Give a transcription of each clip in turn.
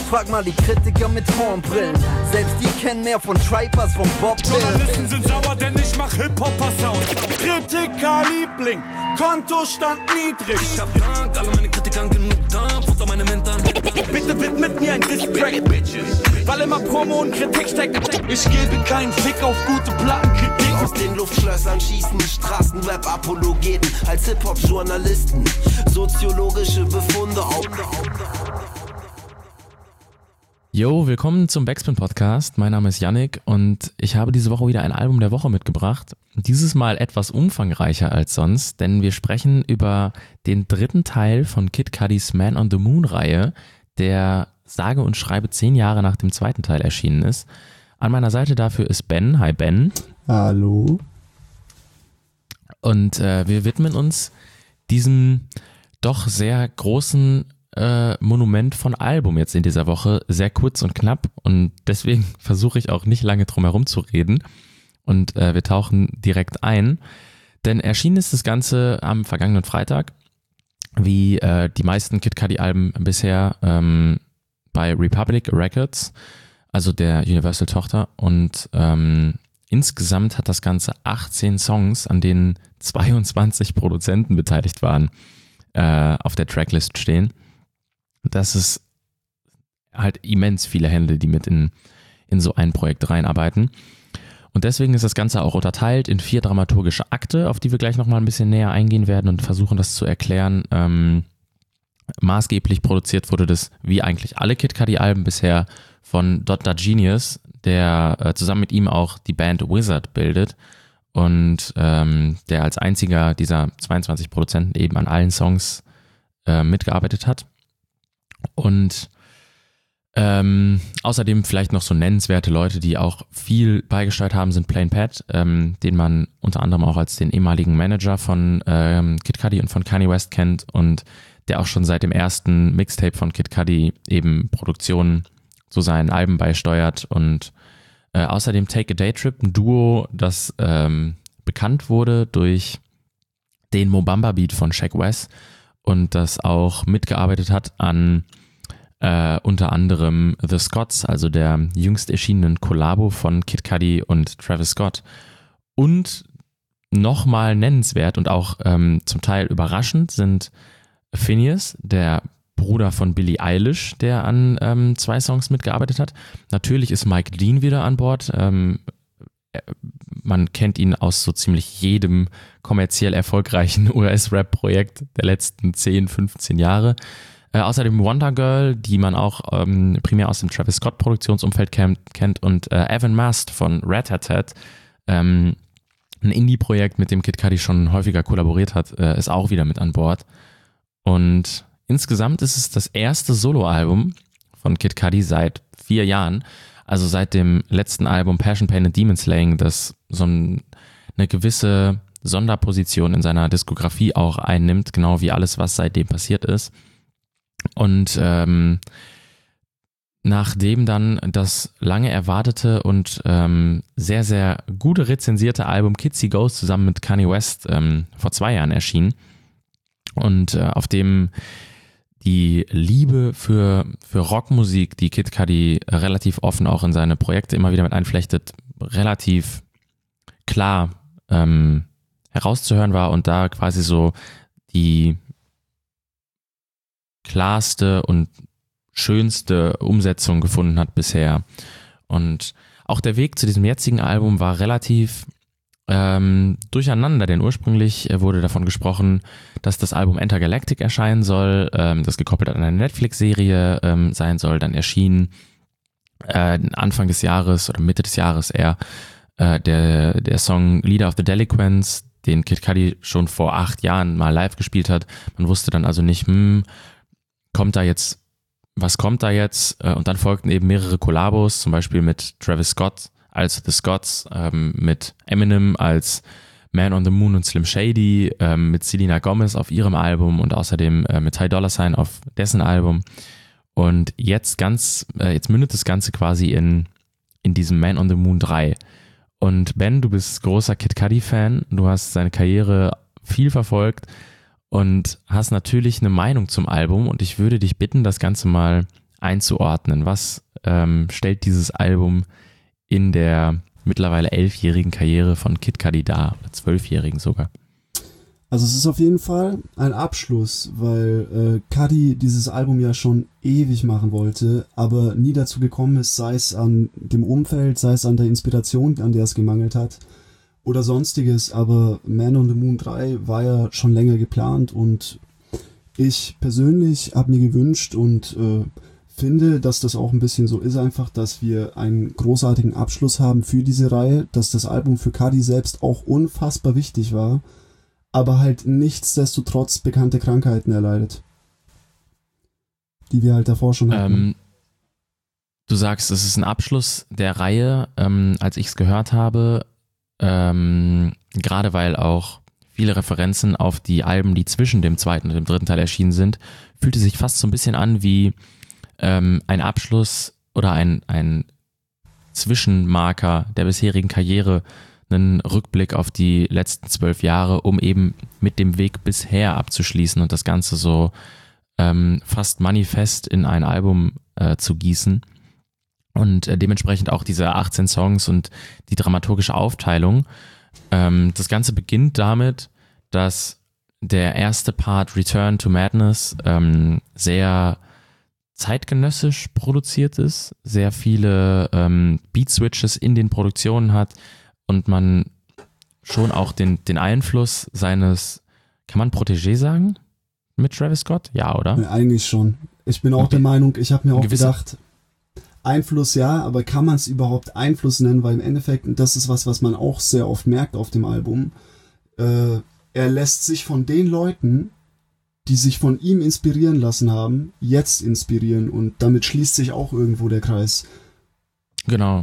Frag mal die Kritiker mit Hornbrillen. Selbst die kennen mehr von Tribe als von Bob Dylan. Journalisten sind sauer, denn ich mach Hip-Hopper-Sound. Kritiker-Liebling, Kontostand niedrig. Ich hab Dank, alle meine Kritikern genug Dank, Futter meine Mentoren. Bitte widmet mir ein Diss-Track, weil immer Promo und Kritik steckt. Ich gebe keinen Fick auf gute Plattenkritik. Aus den Luftschlössern schießen Straßenrap-Apologeten als Hip-Hop-Journalisten. Soziologische Befunde auf. Yo, willkommen zum Backspin-Podcast. Mein Name ist Yannick und ich habe diese Woche wieder ein Album der Woche mitgebracht. Dieses Mal etwas umfangreicher als sonst, denn wir sprechen über den dritten Teil von Kid Cudis Man on the Moon-Reihe, der sage und schreibe 10 Jahre nach dem zweiten Teil erschienen ist. An meiner Seite dafür ist Ben. Hi Ben. Hallo. Und wir widmen uns diesem doch sehr großen Monument von Album jetzt in dieser Woche, sehr kurz und knapp, und deswegen versuche ich auch nicht lange drum herum zu reden und wir tauchen direkt ein, denn erschienen ist das Ganze am vergangenen Freitag, wie die meisten Kid Cudi Alben bisher, bei Republic Records, also der Universal-Tochter, und insgesamt hat das Ganze 18 Songs, an denen 22 Produzenten beteiligt waren, auf der Tracklist stehen. Das ist halt immens viele Hände, die mit in so ein Projekt reinarbeiten. Und deswegen ist das Ganze auch unterteilt in 4 dramaturgische Akte, auf die wir gleich nochmal ein bisschen näher eingehen werden und versuchen, das zu erklären. Maßgeblich produziert wurde das, wie eigentlich alle Kid Cudi-Alben bisher, von Dr. Genius, der zusammen mit ihm auch die Band Wizard bildet und der als einziger dieser 22 Produzenten eben an allen Songs mitgearbeitet hat. Und außerdem vielleicht noch so nennenswerte Leute, die auch viel beigesteuert haben, sind Plain Pat, den man unter anderem auch als den ehemaligen Manager von Kid Cudi und von Kanye West kennt und der auch schon seit dem ersten Mixtape von Kid Cudi eben Produktionen zu seinen Alben beisteuert, und außerdem Take a Day Trip, ein Duo, das bekannt wurde durch den Mobamba Beat von Sheck West und das auch mitgearbeitet hat an unter anderem The Scotts, also der jüngst erschienenen Kollabo von Kid Cudi und Travis Scott. Und nochmal nennenswert und auch zum Teil überraschend sind Finneas, der Bruder von Billie Eilish, der an 2 Songs mitgearbeitet hat. Natürlich ist Mike Dean wieder an Bord. Man kennt ihn aus so ziemlich jedem kommerziell erfolgreichen US-Rap-Projekt der letzten 10, 15 Jahre. Außerdem Wonder Girl, die man auch primär aus dem Travis Scott-Produktionsumfeld kennt, und Evan Mast von Rat-Tat-Tat, ein Indie-Projekt, mit dem Kid Cudi schon häufiger kollaboriert hat, ist auch wieder mit an Bord. Und insgesamt ist es das erste Soloalbum von Kid Cudi seit 4 Jahren, also seit dem letzten Album Passion, Pain and Demon Slaying, das so eine gewisse Sonderposition in seiner Diskografie auch einnimmt, genau wie alles, was seitdem passiert ist. Und nachdem dann das lange erwartete und sehr, sehr gut rezensierte Album Kids See Ghosts zusammen mit Kanye West vor 2 Jahren erschien und auf dem die Liebe für Rockmusik, die Kid Cudi relativ offen auch in seine Projekte immer wieder mit einflechtet, relativ klar herauszuhören war und da quasi so die klarste und schönste Umsetzung gefunden hat bisher. Und auch der Weg zu diesem jetzigen Album war relativ durcheinander, denn ursprünglich wurde davon gesprochen, dass das Album Intergalactic erscheinen soll, das gekoppelt an eine Netflix-Serie sein soll. Dann erschien Anfang des Jahres oder Mitte des Jahres eher der Song Leader of the Delinquents, den Kid Cudi schon vor 8 Jahren mal live gespielt hat. Man wusste dann also nicht, was kommt da jetzt? Und dann folgten eben mehrere Kollabos, zum Beispiel mit Travis Scott als The Scotts, mit Eminem als Man on the Moon und Slim Shady, mit Selena Gomez auf ihrem Album und außerdem mit Ty Dolla $ign auf dessen Album. Und jetzt mündet das Ganze quasi in diesem Man on the Moon 3. Und Ben, du bist großer Kid Cudi-Fan, du hast seine Karriere viel verfolgt und hast natürlich eine Meinung zum Album, und ich würde dich bitten, das Ganze mal einzuordnen. Was stellt dieses Album in der mittlerweile 11-jährigen Karriere von Kid Cudi dar, oder 12-jährigen sogar? Also es ist auf jeden Fall ein Abschluss, weil Cudi dieses Album ja schon ewig machen wollte, aber nie dazu gekommen ist, sei es an dem Umfeld, sei es an der Inspiration, an der es gemangelt hat oder sonstiges, aber Man on the Moon 3 war ja schon länger geplant und ich persönlich habe mir gewünscht und finde, dass das auch ein bisschen so ist einfach, dass wir einen großartigen Abschluss haben für diese Reihe, dass das Album für Cudi selbst auch unfassbar wichtig war, aber halt nichtsdestotrotz bekannte Krankheiten erleidet. Die wir halt davor schon hatten. Du sagst, es ist ein Abschluss der Reihe. Als ich es gehört habe, gerade weil auch viele Referenzen auf die Alben, die zwischen dem zweiten und dem dritten Teil erschienen sind, fühlte sich fast so ein bisschen an wie ein Abschluss oder ein Zwischenmarker der bisherigen Karriere, einen Rückblick auf die letzten 12 Jahre, um eben mit dem Weg bisher abzuschließen und das Ganze so fast manifest in ein Album zu gießen. Und dementsprechend auch diese 18 Songs und die dramaturgische Aufteilung. Das Ganze beginnt damit, dass der erste Part Return to Madness sehr zeitgenössisch produziert ist, sehr viele Beat-Switches in den Produktionen hat und man schon auch den Einfluss seines, kann man Protégé sagen, mit Travis Scott? Ja, oder? Ja, eigentlich schon. Ich bin auch der Meinung, ich habe mir auch gedacht, Einfluss ja, aber kann man es überhaupt Einfluss nennen, weil im Endeffekt, und das ist was man auch sehr oft merkt auf dem Album, er lässt sich von den Leuten, die sich von ihm inspirieren lassen haben, jetzt inspirieren und damit schließt sich auch irgendwo der Kreis. Genau.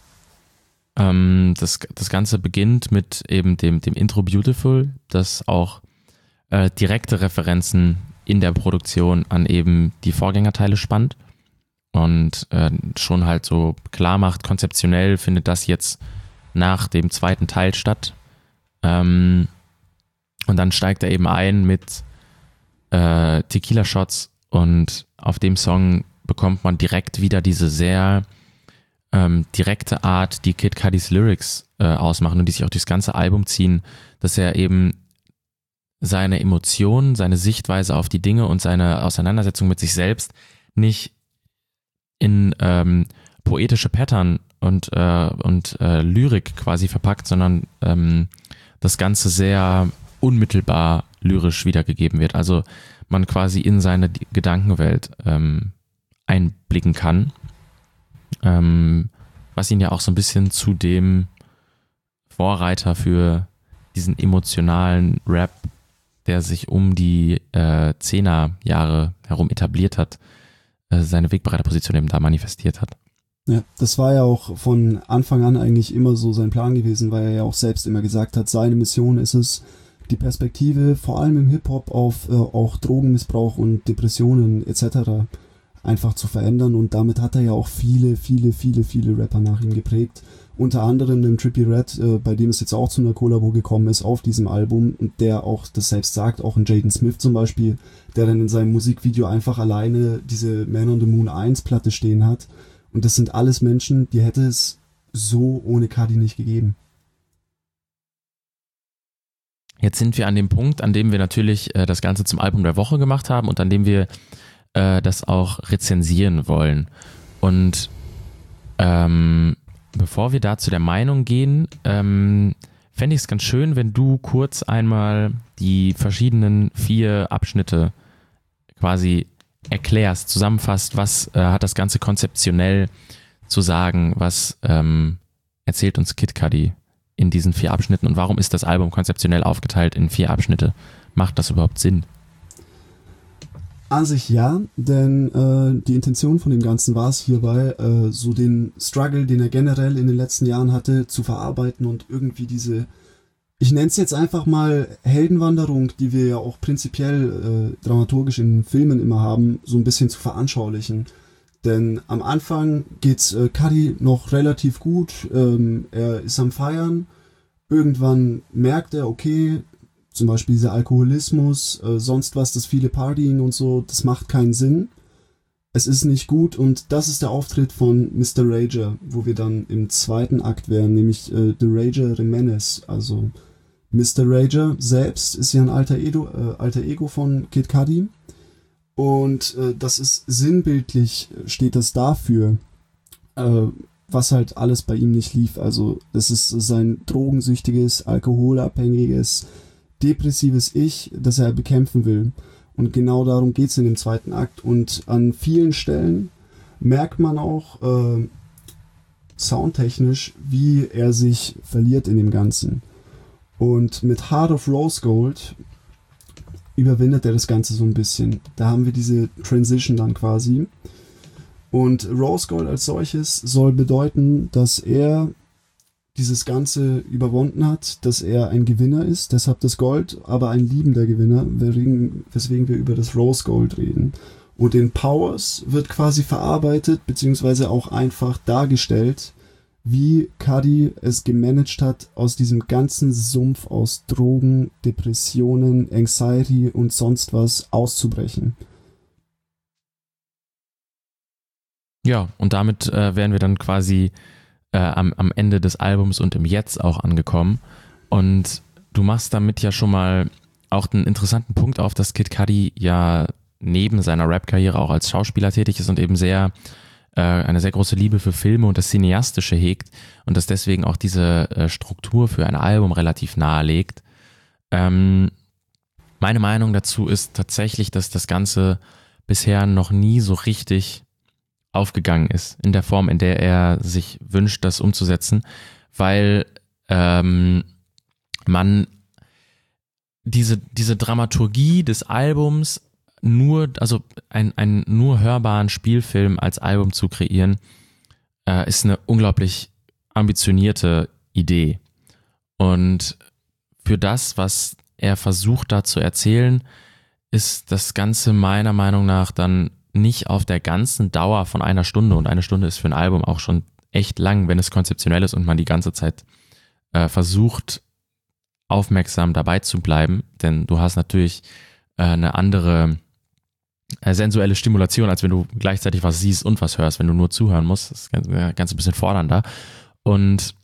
Das Ganze beginnt mit eben dem Intro Beautiful, das auch direkte Referenzen in der Produktion an eben die Vorgängerteile spannt und schon halt so klar macht, konzeptionell findet das jetzt nach dem zweiten Teil statt. Und dann steigt er eben ein mit Tequila Shots und auf dem Song bekommt man direkt wieder diese sehr direkte Art, die Kid Cudis Lyrics ausmachen und die sich auch durchs ganze Album ziehen, dass er eben seine Emotionen, seine Sichtweise auf die Dinge und seine Auseinandersetzung mit sich selbst nicht in poetische Pattern und Lyrik quasi verpackt, sondern das Ganze sehr unmittelbar lyrisch wiedergegeben wird. Also man quasi in seine Gedankenwelt einblicken kann. Was ihn ja auch so ein bisschen zu dem Vorreiter für diesen emotionalen Rap, der sich um die 10er Jahre herum etabliert hat, seine Wegbereiterposition eben da manifestiert hat. Ja, das war ja auch von Anfang an eigentlich immer so sein Plan gewesen, weil er ja auch selbst immer gesagt hat, seine Mission ist es, die Perspektive vor allem im Hip-Hop auf auch Drogenmissbrauch und Depressionen etc. einfach zu verändern und damit hat er ja auch viele Rapper nach ihm geprägt. Unter anderem den Trippie Redd, bei dem es jetzt auch zu einer Kollabo gekommen ist auf diesem Album und der auch das selbst sagt, auch in Jaden Smith zum Beispiel, der dann in seinem Musikvideo einfach alleine diese Man on the Moon 1 Platte stehen hat und das sind alles Menschen, die hätte es so ohne Cudi nicht gegeben. Jetzt sind wir an dem Punkt, an dem wir natürlich das Ganze zum Album der Woche gemacht haben und an dem wir das auch rezensieren wollen. Und bevor wir da zu der Meinung gehen, fände ich es ganz schön, wenn du kurz einmal die verschiedenen 4 Abschnitte quasi erklärst, zusammenfasst, was hat das Ganze konzeptionell zu sagen, was erzählt uns Kid Cudi in diesen 4 Abschnitten und warum ist das Album konzeptionell aufgeteilt in 4 Abschnitte? Macht das überhaupt Sinn? An sich ja, denn die Intention von dem Ganzen war es hierbei, so den Struggle, den er generell in den letzten Jahren hatte, zu verarbeiten und irgendwie diese, ich nenne es jetzt einfach mal Heldenwanderung, die wir ja auch prinzipiell dramaturgisch in Filmen immer haben, so ein bisschen zu veranschaulichen. Denn am Anfang geht's Cudi noch relativ gut, er ist am Feiern, irgendwann merkt er, okay, zum Beispiel dieser Alkoholismus, sonst was, das viele Partying und so, das macht keinen Sinn. es ist nicht gut und das ist der Auftritt von Mr. Rager, wo wir dann im zweiten Akt wären, nämlich The Rager Jimenez. Also Mr. Rager selbst ist ja ein alter Ego von Kid Cudi und das ist sinnbildlich, steht das dafür, was halt alles bei ihm nicht lief. Also das ist sein drogensüchtiges, alkoholabhängiges, depressives Ich, das er bekämpfen will. Und genau darum geht's in dem zweiten Akt. Und an vielen Stellen merkt man auch soundtechnisch, wie er sich verliert in dem Ganzen. Und mit Heart of Rose Gold überwindet er das Ganze so ein bisschen. Da haben wir diese Transition dann quasi. Und Rose Gold als solches soll bedeuten, dass er dieses Ganze überwunden hat, dass er ein Gewinner ist, deshalb das Gold, aber ein liebender Gewinner, weswegen wir über das Rose Gold reden. Und in Powers wird quasi verarbeitet, beziehungsweise auch einfach dargestellt, wie Cudi es gemanagt hat, aus diesem ganzen Sumpf aus Drogen, Depressionen, Anxiety und sonst was auszubrechen. Ja, und damit wären wir dann quasi am Ende des Albums und im Jetzt auch angekommen. Und du machst damit ja schon mal auch einen interessanten Punkt auf, dass Kid Cudi ja neben seiner Rap-Karriere auch als Schauspieler tätig ist und eben eine sehr große Liebe für Filme und das Cineastische hegt und das deswegen auch diese Struktur für ein Album relativ nahe legt. Meine Meinung dazu ist tatsächlich, dass das Ganze bisher noch nie so richtig aufgegangen ist, in der Form, in der er sich wünscht, das umzusetzen, weil man diese Dramaturgie des Albums einen nur hörbaren Spielfilm als Album zu kreieren, ist eine unglaublich ambitionierte Idee. Und für das, was er versucht da zu erzählen, ist das Ganze meiner Meinung nach dann nicht auf der ganzen Dauer von einer Stunde, und eine Stunde ist für ein Album auch schon echt lang, wenn es konzeptionell ist und man die ganze Zeit versucht, aufmerksam dabei zu bleiben, denn du hast natürlich eine andere sensuelle Stimulation, als wenn du gleichzeitig was siehst und was hörst, wenn du nur zuhören musst. Das ist ganz ein bisschen fordernder. Und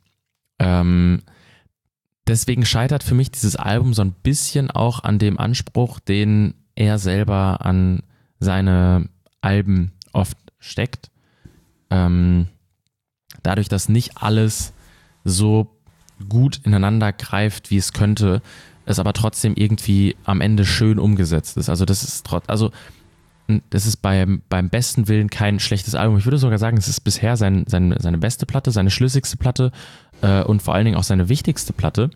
deswegen scheitert für mich dieses Album so ein bisschen auch an dem Anspruch, den er selber an seine Alben oft steckt. Dadurch, dass nicht alles so gut ineinander greift, wie es könnte, es aber trotzdem irgendwie am Ende schön umgesetzt ist. Also das ist beim besten Willen kein schlechtes Album. Ich würde sogar sagen, es ist bisher seine beste Platte, seine schlüssigste Platte und vor allen Dingen auch seine wichtigste Platte.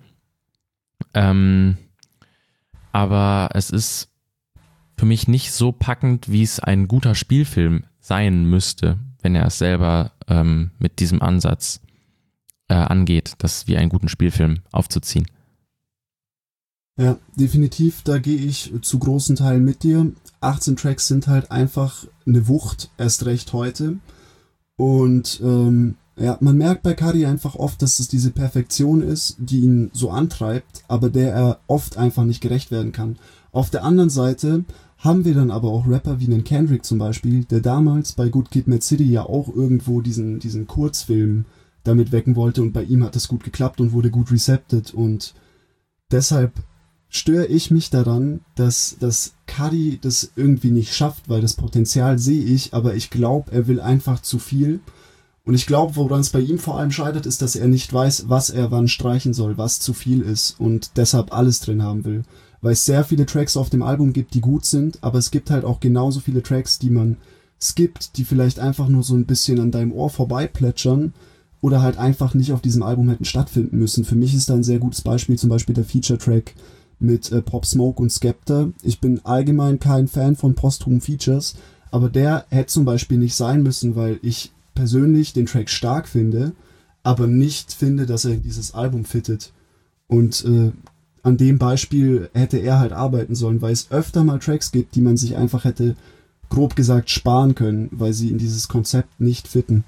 Aber es ist für mich nicht so packend, wie es ein guter Spielfilm sein müsste, wenn er es selber mit diesem Ansatz angeht, das wie einen guten Spielfilm aufzuziehen. Ja, definitiv, da gehe ich zu großen Teilen mit dir. 18 Tracks sind halt einfach eine Wucht, erst recht heute. Und man merkt bei Cudi einfach oft, dass es diese Perfektion ist, die ihn so antreibt, aber der er oft einfach nicht gerecht werden kann. Auf der anderen Seite haben wir dann aber auch Rapper wie einen Kendrick zum Beispiel, der damals bei Good Kid, Mad City ja auch irgendwo diesen Kurzfilm damit wecken wollte und bei ihm hat das gut geklappt und wurde gut recepted und deshalb störe ich mich daran, dass Cudi das irgendwie nicht schafft, weil das Potenzial sehe ich, aber ich glaube, er will einfach zu viel. Und ich glaube, woran es bei ihm vor allem scheitert, ist, dass er nicht weiß, was er wann streichen soll, was zu viel ist und deshalb alles drin haben will. Weil es sehr viele Tracks auf dem Album gibt, die gut sind, aber es gibt halt auch genauso viele Tracks, die man skippt, die vielleicht einfach nur so ein bisschen an deinem Ohr vorbei plätschern oder halt einfach nicht auf diesem Album hätten stattfinden müssen. Für mich ist da ein sehr gutes Beispiel, zum Beispiel der Feature-Track mit Pop Smoke und Skepta. Ich bin allgemein kein Fan von posthumen Features, aber der hätte zum Beispiel nicht sein müssen, weil ich persönlich den Track stark finde, aber nicht finde, dass er in dieses Album fittet. Und an dem Beispiel hätte er halt arbeiten sollen, weil es öfter mal Tracks gibt, die man sich einfach hätte, grob gesagt, sparen können, weil sie in dieses Konzept nicht fitten.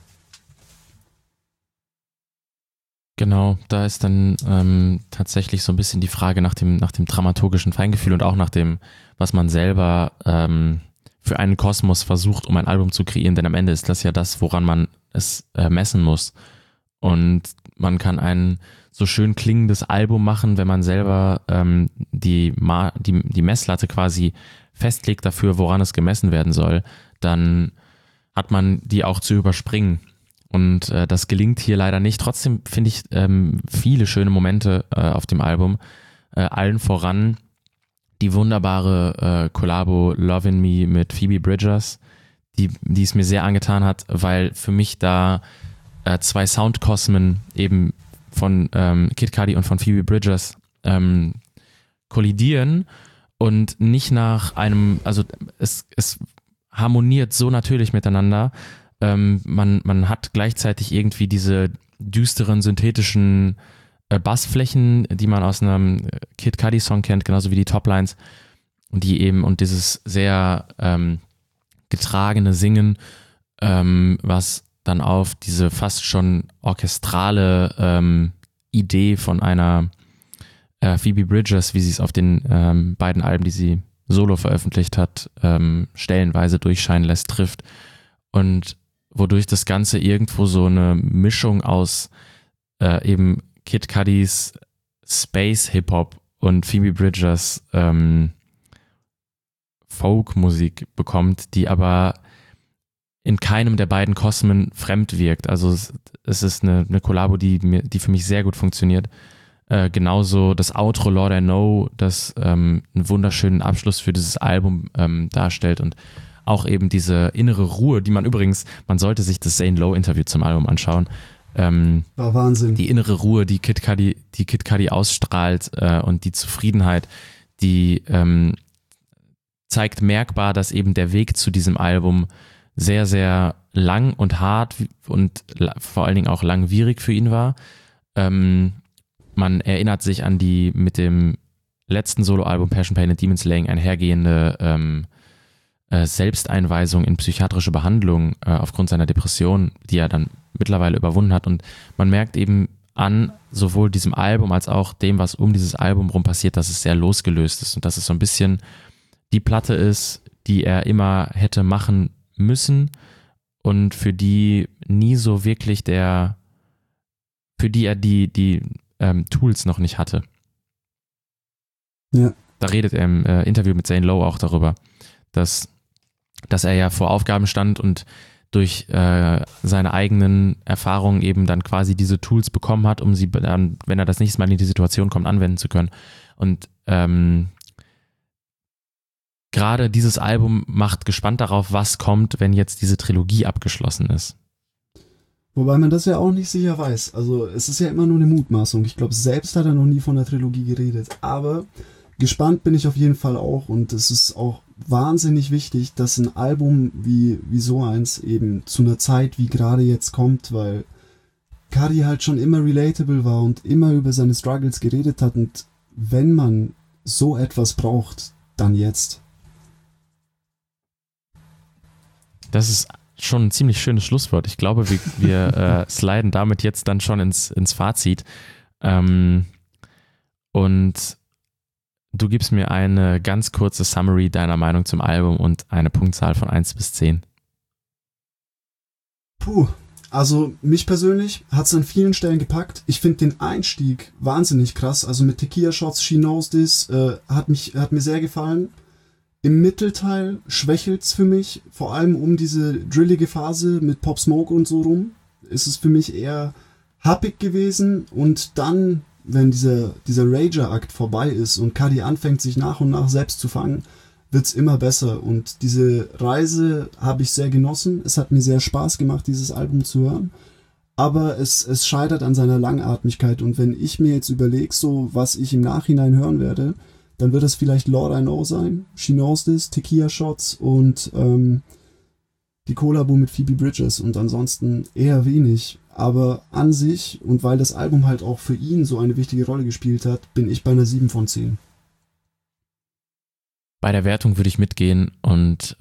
Genau, da ist dann tatsächlich so ein bisschen die Frage nach dem dramaturgischen Feingefühl und auch nach dem, was man selber für einen Kosmos versucht, um ein Album zu kreieren, denn am Ende ist das ja das, woran man es messen muss. Und man kann ein so schön klingendes Album machen, wenn man selber die Messlatte quasi festlegt dafür, woran es gemessen werden soll, dann hat man die auch zu überspringen. Und das gelingt hier leider nicht. Trotzdem finde ich viele schöne Momente auf dem Album. Allen voran die wunderbare Kollabo Lovin' Me mit Phoebe Bridgers, die es mir sehr angetan hat, weil für mich da zwei Soundkosmen eben von Kid Cudi und von Phoebe Bridgers kollidieren und nicht nach einem, also es harmoniert so natürlich miteinander. Man hat gleichzeitig irgendwie diese düsteren, synthetischen Bassflächen, die man aus einem Kid Cudi-Song kennt, genauso wie die Toplines und dieses sehr getragene Singen, was dann auf diese fast schon orchestrale Idee von einer Phoebe Bridgers, wie sie es auf den beiden Alben, die sie solo veröffentlicht hat, stellenweise durchscheinen lässt, trifft. Und wodurch das Ganze irgendwo so eine Mischung aus eben Kid Cudis Space-Hip-Hop und Phoebe Bridgers Folk-Musik bekommt, die aber in keinem der beiden Kosmen fremd wirkt. Also es ist eine Kollabo, die für mich sehr gut funktioniert. Genauso das Outro Lord I Know, das einen wunderschönen Abschluss für dieses Album darstellt und auch eben diese innere Ruhe, die man sollte sich das Zane Lowe Interview zum Album anschauen. War Wahnsinn. Die innere Ruhe, die Kid Cudi ausstrahlt und die Zufriedenheit, die zeigt merkbar, dass eben der Weg zu diesem Album sehr, sehr lang und hart und vor allen Dingen auch langwierig für ihn war. Man erinnert sich an die mit dem letzten Soloalbum Passion, Pain and Demon Slaying einhergehende Selbsteinweisung in psychiatrische Behandlung aufgrund seiner Depression, die er dann mittlerweile überwunden hat. Und man merkt eben an sowohl diesem Album als auch dem, was um dieses Album rum passiert, dass es sehr losgelöst ist und dass es so ein bisschen die Platte ist, die er immer hätte machen müssen und für die nie so wirklich für die er die Tools noch nicht hatte. Ja. Da redet er im Interview mit Zane Lowe auch darüber, dass er ja vor Aufgaben stand und durch seine eigenen Erfahrungen eben dann quasi diese Tools bekommen hat, um sie dann, wenn er das nächste Mal in die Situation kommt, anwenden zu können. Und gerade dieses Album macht gespannt darauf, was kommt, wenn jetzt diese Trilogie abgeschlossen ist. Wobei man das ja auch nicht sicher weiß. Also es ist ja immer nur eine Mutmaßung. Ich glaube, selbst hat er noch nie von der Trilogie geredet. Aber gespannt bin ich auf jeden Fall auch. Und es ist auch wahnsinnig wichtig, dass ein Album wie so eins eben zu einer Zeit wie gerade jetzt kommt, weil Cudi halt schon immer relatable war und immer über seine Struggles geredet hat. Und wenn man so etwas braucht, dann jetzt. Das ist schon ein ziemlich schönes Schlusswort. Ich glaube, wir sliden damit jetzt dann schon ins Fazit. Und du gibst mir eine ganz kurze Summary deiner Meinung zum Album und eine Punktzahl von 1 bis 10. Puh, also mich persönlich hat es an vielen Stellen gepackt. Ich finde den Einstieg wahnsinnig krass. Also mit Tequila Shots, She Knows This, hat mir sehr gefallen. Im Mittelteil schwächelt's für mich, vor allem um diese drillige Phase mit Pop Smoke und so rum, ist es für mich eher happig gewesen. Und dann, wenn dieser Rager-Akt vorbei ist und Cudi anfängt, sich nach und nach selbst zu fangen, wird's immer besser. Und diese Reise habe ich sehr genossen. Es hat mir sehr Spaß gemacht, dieses Album zu hören. Aber es scheitert an seiner Langatmigkeit. Und wenn ich mir jetzt überlege, so was ich im Nachhinein hören werde, dann wird es vielleicht Lord I Know sein, She Knows This, Tequila Shots und die Kollabo mit Phoebe Bridgers und ansonsten eher wenig. Aber an sich, und weil das Album halt auch für ihn so eine wichtige Rolle gespielt hat, bin ich bei einer 7 von 10. Bei der Wertung würde ich mitgehen und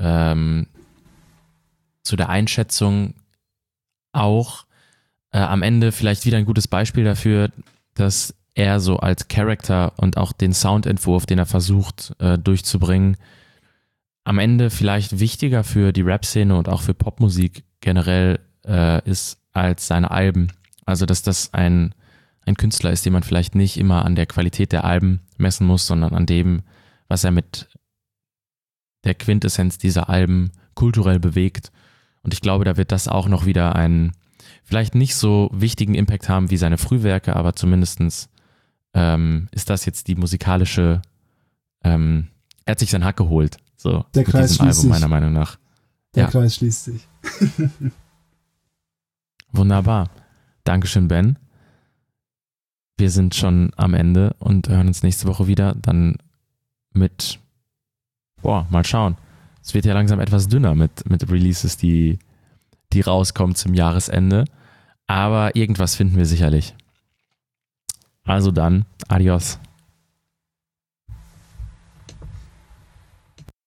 zu der Einschätzung auch am Ende vielleicht wieder ein gutes Beispiel dafür, dass er so als Charakter und auch den Soundentwurf, den er versucht durchzubringen, am Ende vielleicht wichtiger für die Rap-Szene und auch für Popmusik generell ist als seine Alben. Also dass das ein Künstler ist, den man vielleicht nicht immer an der Qualität der Alben messen muss, sondern an dem, was er mit der Quintessenz dieser Alben kulturell bewegt. Und ich glaube, da wird das auch noch wieder einen vielleicht nicht so wichtigen Impact haben wie seine Frühwerke, aber zumindestens ist das jetzt die musikalische, er hat sich seinen Hack geholt, so der mit Kreis diesem schließt Album sich. meiner Meinung nach. Der Ja. Kreis schließt sich. Wunderbar. Dankeschön, Ben. Wir sind schon am Ende und hören uns nächste Woche wieder, dann mit, mal schauen. Es wird ja langsam etwas dünner mit Releases, die rauskommen zum Jahresende, aber irgendwas finden wir sicherlich. Also dann, adios.